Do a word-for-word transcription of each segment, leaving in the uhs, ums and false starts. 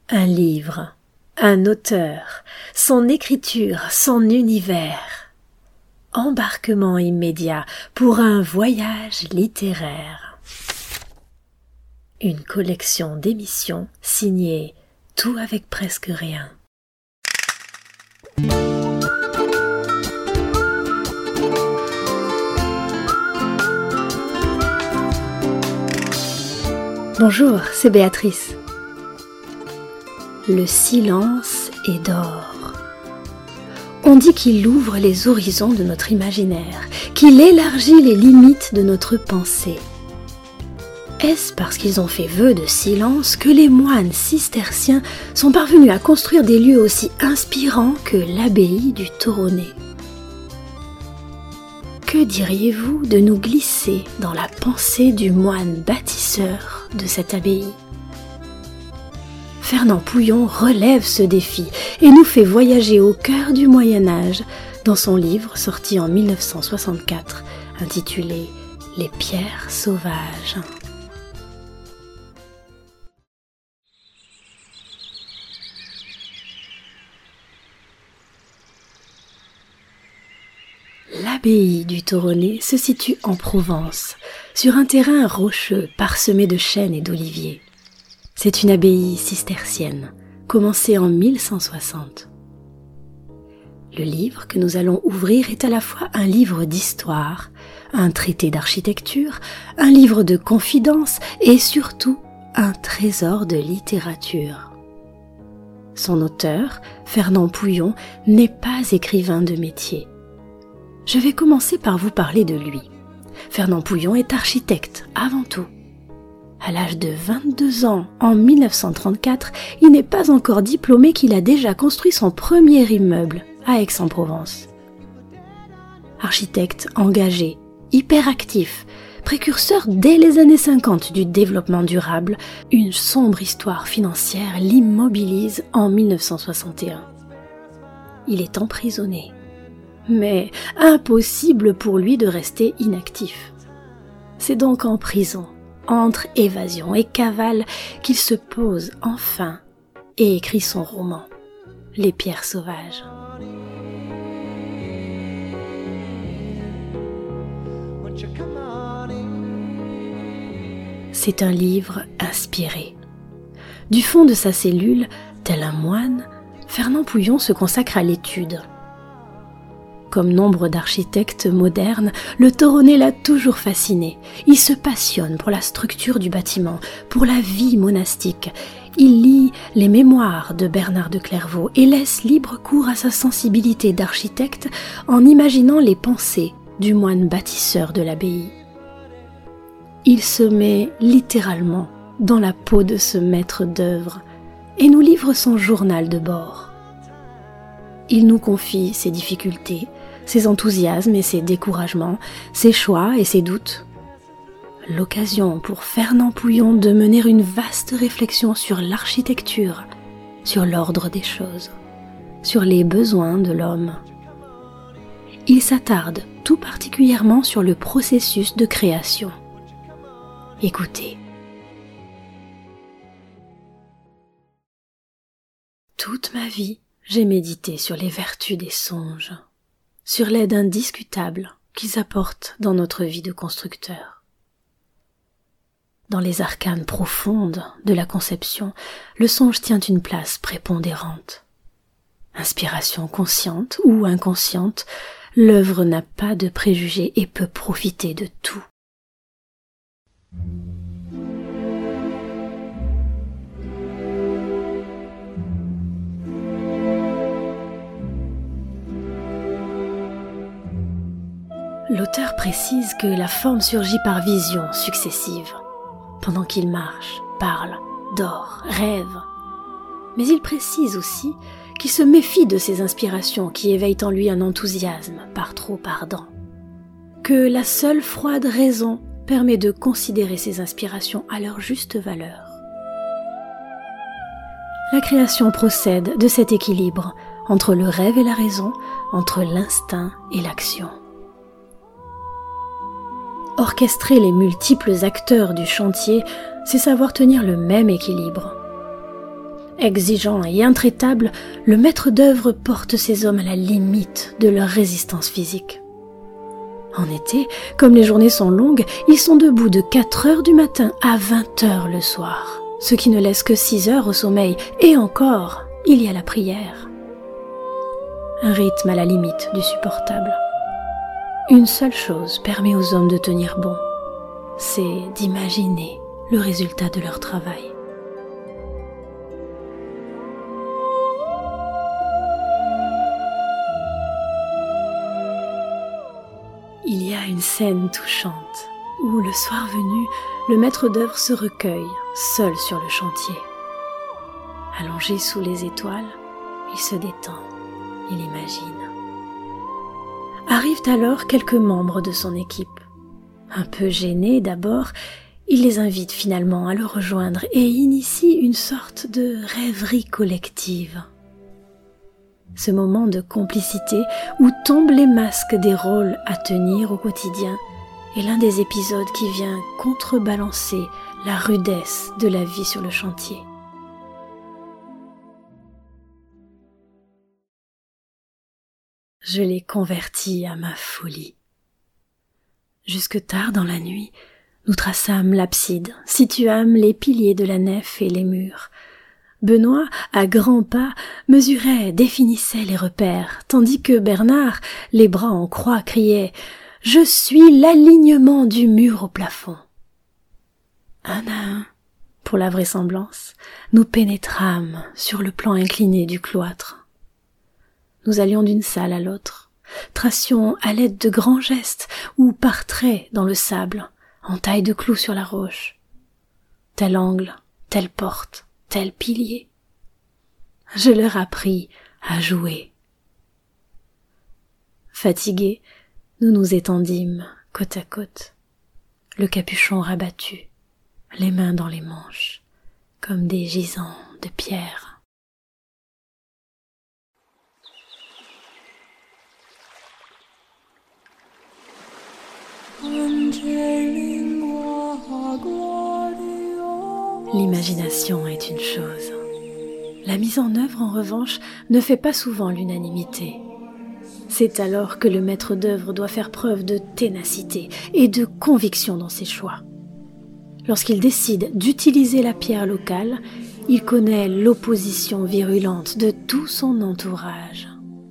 Un livre, un auteur, son écriture, son univers. Embarquement immédiat pour un voyage littéraire. Une collection d'émissions signée Tout avec presque rien. Bonjour, c'est Béatrice. Le silence est d'or. On dit qu'il ouvre les horizons de notre imaginaire, qu'il élargit les limites de notre pensée. Est-ce parce qu'ils ont fait vœu de silence que les moines cisterciens sont parvenus à construire des lieux aussi inspirants que l'abbaye du Toronnet ? Que diriez-vous de nous glisser dans la pensée du moine bâtisseur de cette abbaye ? Fernand Pouillon relève ce défi et nous fait voyager au cœur du Moyen-Âge dans son livre sorti en mille neuf cent soixante-quatre intitulé « Les pierres sauvages ». L'abbaye du Toronnet se situe en Provence, sur un terrain rocheux parsemé de chênes et d'oliviers. C'est une abbaye cistercienne, commencée en mille cent soixante. Le livre que nous allons ouvrir est à la fois un livre d'histoire, un traité d'architecture, un livre de confidences et surtout un trésor de littérature. Son auteur, Fernand Pouillon, n'est pas écrivain de métier. Je vais commencer par vous parler de lui. Fernand Pouillon est architecte avant tout. À l'âge de vingt-deux ans, en mille neuf cent trente-quatre, il n'est pas encore diplômé qu'il a déjà construit son premier immeuble à Aix-en-Provence. Architecte engagé, hyperactif, précurseur dès les années cinquante du développement durable, une sombre histoire financière l'immobilise en mille neuf cent soixante et un. Il est emprisonné. Mais impossible pour lui de rester inactif. C'est donc en prison, entre évasion et cavale, qu'il se pose enfin et écrit son roman, Les pierres sauvages. C'est un livre inspiré. Du fond de sa cellule, tel un moine, Fernand Pouillon se consacre à l'étude. Comme nombre d'architectes modernes, le Toronnet l'a toujours fasciné. Il se passionne pour la structure du bâtiment, pour la vie monastique. Il lit les mémoires de Bernard de Clairvaux et laisse libre cours à sa sensibilité d'architecte en imaginant les pensées du moine bâtisseur de l'abbaye. Il se met littéralement dans la peau de ce maître d'œuvre et nous livre son journal de bord. Il nous confie ses difficultés, ses enthousiasmes et ses découragements, ses choix et ses doutes. L'occasion pour Fernand Pouillon de mener une vaste réflexion sur l'architecture, sur l'ordre des choses, sur les besoins de l'homme. Il s'attarde tout particulièrement sur le processus de création. Écoutez. Toute ma vie, j'ai médité sur les vertus des songes, sur l'aide indiscutable qu'ils apportent dans notre vie de constructeur. Dans les arcanes profondes de la conception, le songe tient une place prépondérante. Inspiration consciente ou inconsciente, l'œuvre n'a pas de préjugés et peut profiter de tout. L'auteur précise que la forme surgit par visions successives, pendant qu'il marche, parle, dort, rêve. Mais il précise aussi qu'il se méfie de ces inspirations qui éveillent en lui un enthousiasme par trop ardent, que la seule froide raison permet de considérer ces inspirations à leur juste valeur. La création procède de cet équilibre entre le rêve et la raison, entre l'instinct et l'action. Orchestrer les multiples acteurs du chantier, c'est savoir tenir le même équilibre. Exigeant et intraitable, le maître d'œuvre porte ses hommes à la limite de leur résistance physique. En été, comme les journées sont longues, ils sont debout de quatre heures du matin à vingt heures le soir, ce qui ne laisse que six heures au sommeil, et encore, il y a la prière. Un rythme à la limite du supportable. Une seule chose permet aux hommes de tenir bon, c'est d'imaginer le résultat de leur travail. Il y a une scène touchante où, le soir venu, le maître d'œuvre se recueille, seul sur le chantier. Allongé sous les étoiles, il se détend, il imagine. Arrivent alors quelques membres de son équipe. Un peu gênés d'abord, il les invite finalement à le rejoindre et initie une sorte de rêverie collective. Ce moment de complicité où tombent les masques des rôles à tenir au quotidien est l'un des épisodes qui vient contrebalancer la rudesse de la vie sur le chantier. Je l'ai converti à ma folie. Jusque tard dans la nuit, nous traçâmes l'abside, situâmes les piliers de la nef et les murs. Benoît, à grands pas, mesurait, définissait les repères, tandis que Bernard, les bras en croix, criait « Je suis l'alignement du mur au plafond ». Un à un, pour la vraisemblance, nous pénétrâmes sur le plan incliné du cloître. Nous allions d'une salle à l'autre, tracions à l'aide de grands gestes ou par traits dans le sable, en taille de clous sur la roche. Tel angle, telle porte, tel pilier. Je leur appris à jouer. Fatigués, nous nous étendîmes côte à côte, le capuchon rabattu, les mains dans les manches, comme des gisants de pierre. L'imagination est une chose. La mise en œuvre, en revanche, ne fait pas souvent l'unanimité. C'est alors que le maître d'œuvre doit faire preuve de ténacité et de conviction dans ses choix. Lorsqu'il décide d'utiliser la pierre locale, il connaît l'opposition virulente de tout son entourage.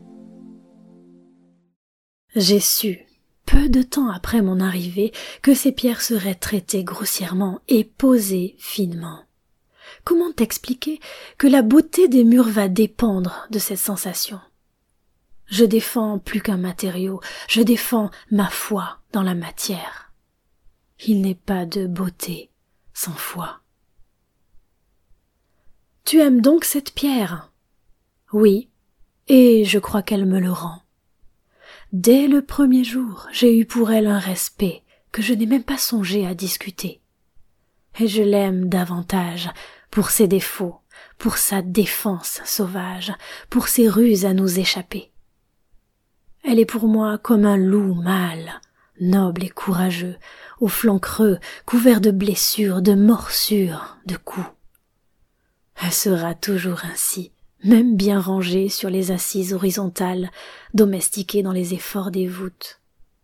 J'ai su, peu de temps après mon arrivée, que ces pierres seraient traitées grossièrement et posées finement. Comment expliquer que la beauté des murs va dépendre de cette sensation? Je défends plus qu'un matériau, je défends ma foi dans la matière. Il n'est pas de beauté sans foi. Tu aimes donc cette pierre? Oui, et je crois qu'elle me le rend. Dès le premier jour, j'ai eu pour elle un respect que je n'ai même pas songé à discuter. Et je l'aime davantage pour ses défauts, pour sa défense sauvage, pour ses ruses à nous échapper. Elle est pour moi comme un loup mâle, noble et courageux, aux flancs creux, couvert de blessures, de morsures, de coups. Elle sera toujours ainsi, même bien rangée sur les assises horizontales, domestiquée dans les efforts des voûtes.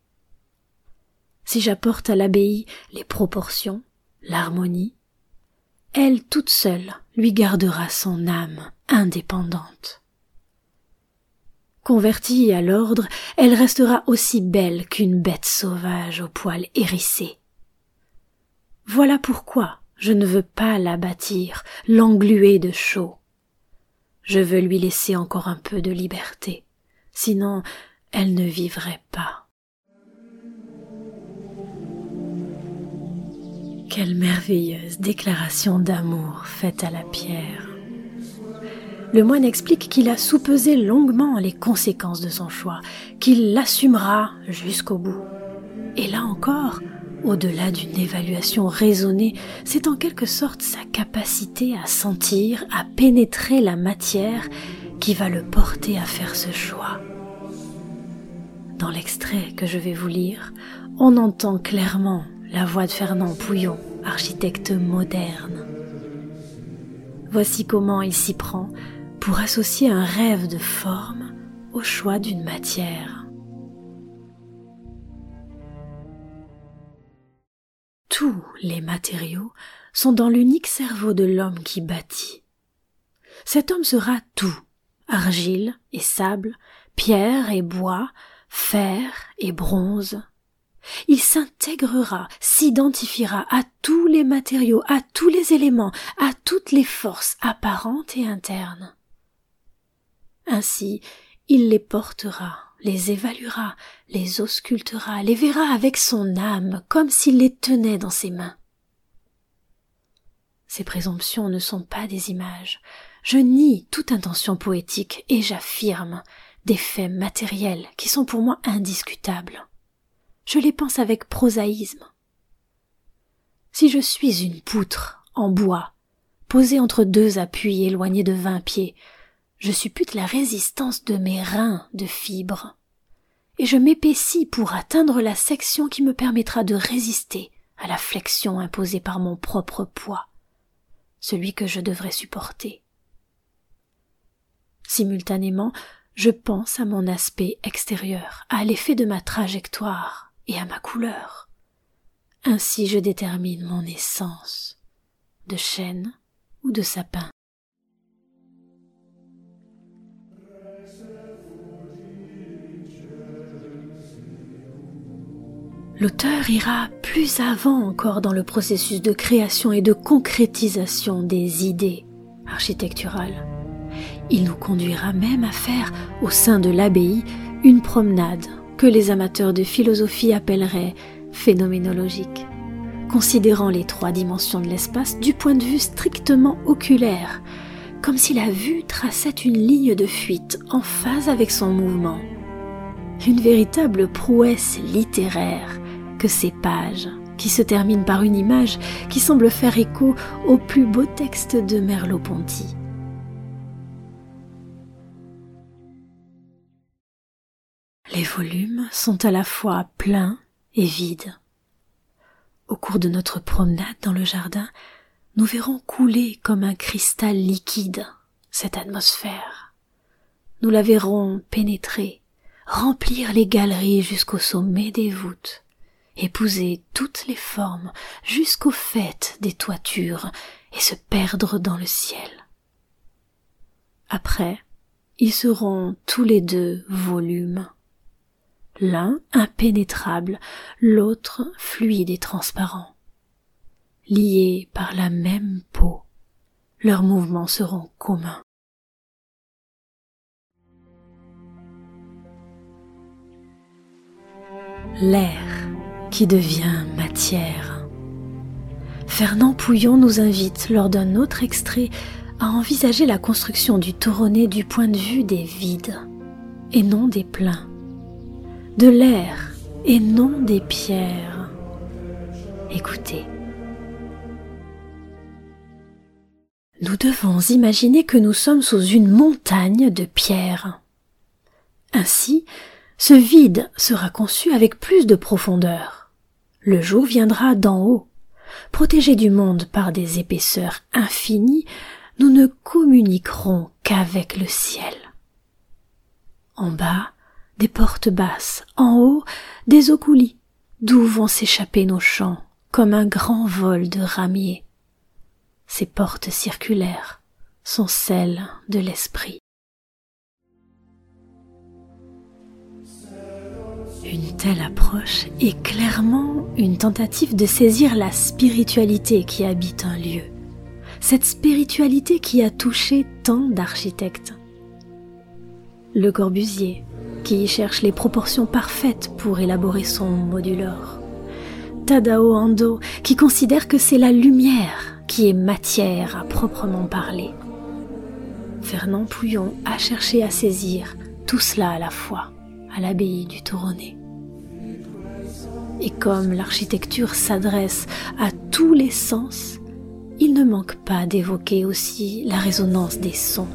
Si j'apporte à l'abbaye les proportions, l'harmonie, elle toute seule lui gardera son âme indépendante. Convertie à l'ordre, elle restera aussi belle qu'une bête sauvage aux poils hérissés. Voilà pourquoi je ne veux pas la bâtir, l'engluer de chaux. Je veux lui laisser encore un peu de liberté, sinon elle ne vivrait pas. Quelle merveilleuse déclaration d'amour faite à la pierre. Le moine explique qu'il a soupesé longuement les conséquences de son choix, qu'il l'assumera jusqu'au bout. Et là encore, au-delà d'une évaluation raisonnée, c'est en quelque sorte sa capacité à sentir, à pénétrer la matière qui va le porter à faire ce choix. Dans l'extrait que je vais vous lire, on entend clairement la voix de Fernand Pouillon, architecte moderne. Voici comment il s'y prend pour associer un rêve de forme au choix d'une matière. Tous les matériaux sont dans l'unique cerveau de l'homme qui bâtit. Cet homme sera tout, argile et sable, pierre et bois, fer et bronze. Il s'intégrera, s'identifiera à tous les matériaux, à tous les éléments, à toutes les forces apparentes et internes. Ainsi, il les portera, les évaluera, les auscultera, les verra avec son âme, comme s'il les tenait dans ses mains. Ces présomptions ne sont pas des images. Je nie toute intention poétique et j'affirme des faits matériels qui sont pour moi indiscutables. Je les pense avec prosaïsme. Si je suis une poutre en bois, posée entre deux appuis éloignés de vingt pieds, je suppute la résistance de mes reins de fibres, et je m'épaissis pour atteindre la section qui me permettra de résister à la flexion imposée par mon propre poids, celui que je devrais supporter. Simultanément, je pense à mon aspect extérieur, à l'effet de ma trajectoire et à ma couleur. Ainsi je détermine mon essence, de chêne ou de sapin. L'auteur ira plus avant encore dans le processus de création et de concrétisation des idées architecturales. Il nous conduira même à faire, au sein de l'abbaye, une promenade que les amateurs de philosophie appelleraient phénoménologique, considérant les trois dimensions de l'espace du point de vue strictement oculaire, comme si la vue traçait une ligne de fuite en phase avec son mouvement. Une véritable prouesse littéraire que ces pages, qui se terminent par une image qui semble faire écho au plus beau texte de Merleau-Ponty. Les volumes sont à la fois pleins et vides. Au cours de notre promenade dans le jardin, nous verrons couler comme un cristal liquide cette atmosphère. Nous la verrons pénétrer, remplir les galeries jusqu'au sommet des voûtes, épouser toutes les formes jusqu'au faîte des toitures et se perdre dans le ciel. Après, ils seront tous les deux volumes. L'un impénétrable, l'autre fluide et transparent. Liés par la même peau, leurs mouvements seront communs. L'air qui devient matière. Fernand Pouillon nous invite, lors d'un autre extrait, à envisager la construction du Toronnet du point de vue des vides, et non des pleins. De l'air et non des pierres. Écoutez. Nous devons imaginer que nous sommes sous une montagne de pierres. Ainsi, ce vide sera conçu avec plus de profondeur. Le jour viendra d'en haut. Protégés du monde par des épaisseurs infinies, nous ne communiquerons qu'avec le ciel. En bas, des portes basses, en haut, des eaux coulis, d'où vont s'échapper nos chants, comme un grand vol de ramiers. Ces portes circulaires sont celles de l'esprit. Une telle approche est clairement une tentative de saisir la spiritualité qui habite un lieu, cette spiritualité qui a touché tant d'architectes. Le Corbusier, qui cherche les proportions parfaites pour élaborer son modulor. Tadao Ando, qui considère que c'est la lumière qui est matière à proprement parler. Fernand Pouillon a cherché à saisir tout cela à la fois, à l'abbaye du Toronnet. Et comme l'architecture s'adresse à tous les sens, il ne manque pas d'évoquer aussi la résonance des sons.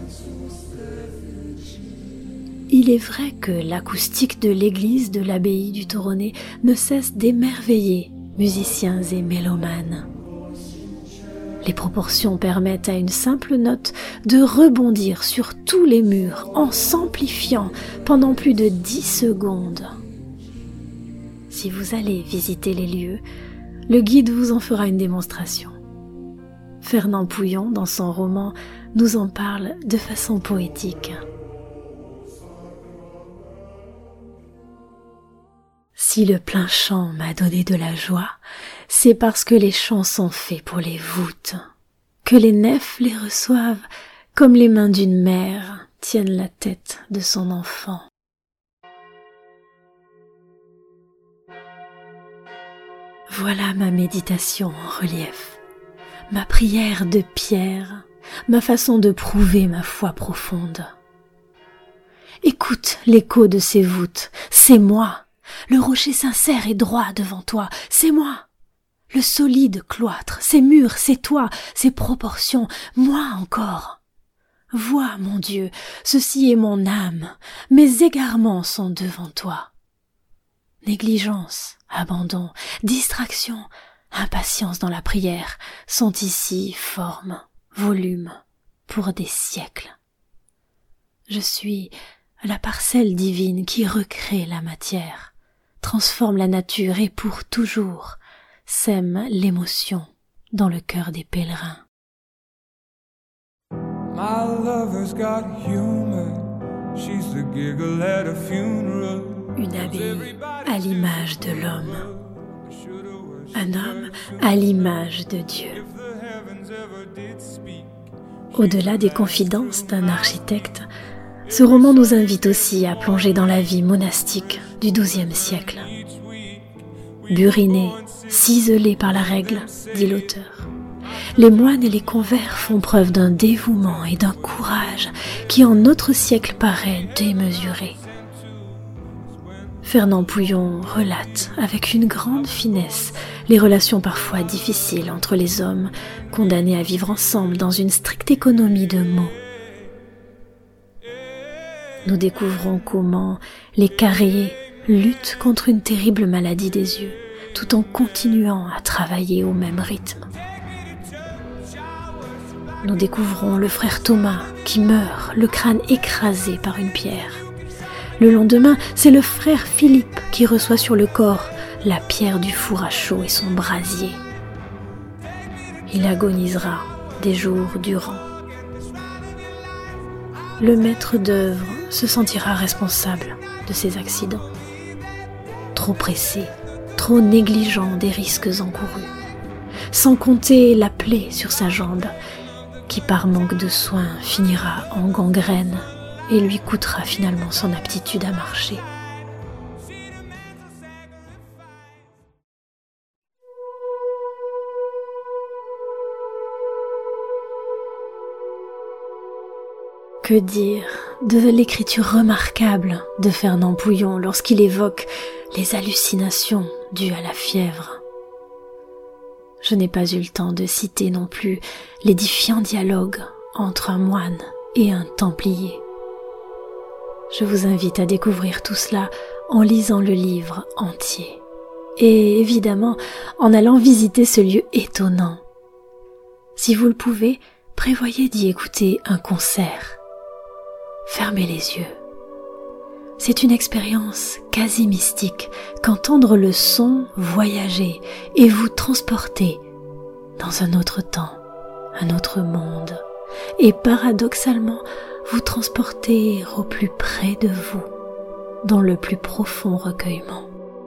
Il est vrai que l'acoustique de l'église de l'abbaye du Toronnet ne cesse d'émerveiller musiciens et mélomanes. Les proportions permettent à une simple note de rebondir sur tous les murs en s'amplifiant pendant plus de dix secondes. Si vous allez visiter les lieux, le guide vous en fera une démonstration. Fernand Pouillon, dans son roman, nous en parle de façon poétique. Si le plein chant m'a donné de la joie, c'est parce que les chants sont faits pour les voûtes, que les nefs les reçoivent comme les mains d'une mère tiennent la tête de son enfant. Voilà ma méditation en relief, ma prière de pierre, ma façon de prouver ma foi profonde. Écoute l'écho de ces voûtes, c'est moi. Le rocher sincère et droit devant toi, c'est moi. Le solide cloître, ces murs, c'est toi, ces proportions, moi encore. Vois, mon Dieu, ceci est mon âme, mes égarements sont devant toi. Négligence, abandon, distraction, impatience dans la prière sont ici forme, volume, pour des siècles. Je suis la parcelle divine qui recrée la matière, transforme la nature et pour toujours sème l'émotion dans le cœur des pèlerins. My lover's got humor. She's the giggle at a funeral. Une abbaye à l'image de l'homme. Un homme à l'image de Dieu. Au-delà des confidences d'un architecte, ce roman nous invite aussi à plonger dans la vie monastique du douzième siècle. Burinés, ciselés par la règle, dit l'auteur, les moines et les convers font preuve d'un dévouement et d'un courage qui en notre siècle paraît démesuré. Fernand Pouillon relate avec une grande finesse les relations parfois difficiles entre les hommes condamnés à vivre ensemble dans une stricte économie de mots. Nous découvrons comment les carriers luttent contre une terrible maladie des yeux, tout en continuant à travailler au même rythme. Nous découvrons le frère Thomas qui meurt, le crâne écrasé par une pierre. Le lendemain, c'est le frère Philippe qui reçoit sur le corps la pierre du four à chaud et son brasier. Il agonisera des jours durant. Le maître d'œuvre se sentira responsable de ces accidents. Trop pressé, trop négligent des risques encourus. Sans compter la plaie sur sa jambe, qui par manque de soins finira en gangrène et lui coûtera finalement son aptitude à marcher. Que dire de l'écriture remarquable de Fernand Pouillon lorsqu'il évoque les hallucinations dues à la fièvre. Je n'ai pas eu le temps de citer non plus l'édifiant dialogue entre un moine et un templier. Je vous invite à découvrir tout cela en lisant le livre entier et évidemment en allant visiter ce lieu étonnant. Si vous le pouvez, prévoyez d'y écouter un concert. Fermez les yeux. C'est une expérience quasi mystique qu'entendre le son voyager et vous transporter dans un autre temps, un autre monde, et paradoxalement vous transporter au plus près de vous, dans le plus profond recueillement.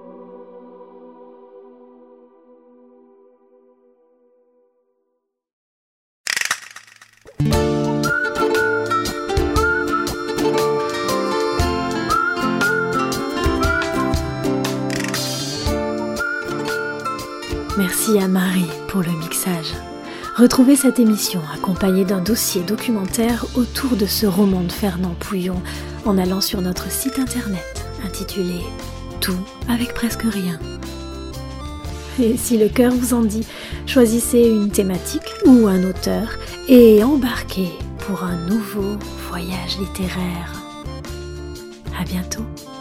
Merci à Marie pour le mixage. Retrouvez cette émission accompagnée d'un dossier documentaire autour de ce roman de Fernand Pouillon en allant sur notre site internet intitulé « Tout avec presque rien ». Et si le cœur vous en dit, choisissez une thématique ou un auteur et embarquez pour un nouveau voyage littéraire. À bientôt.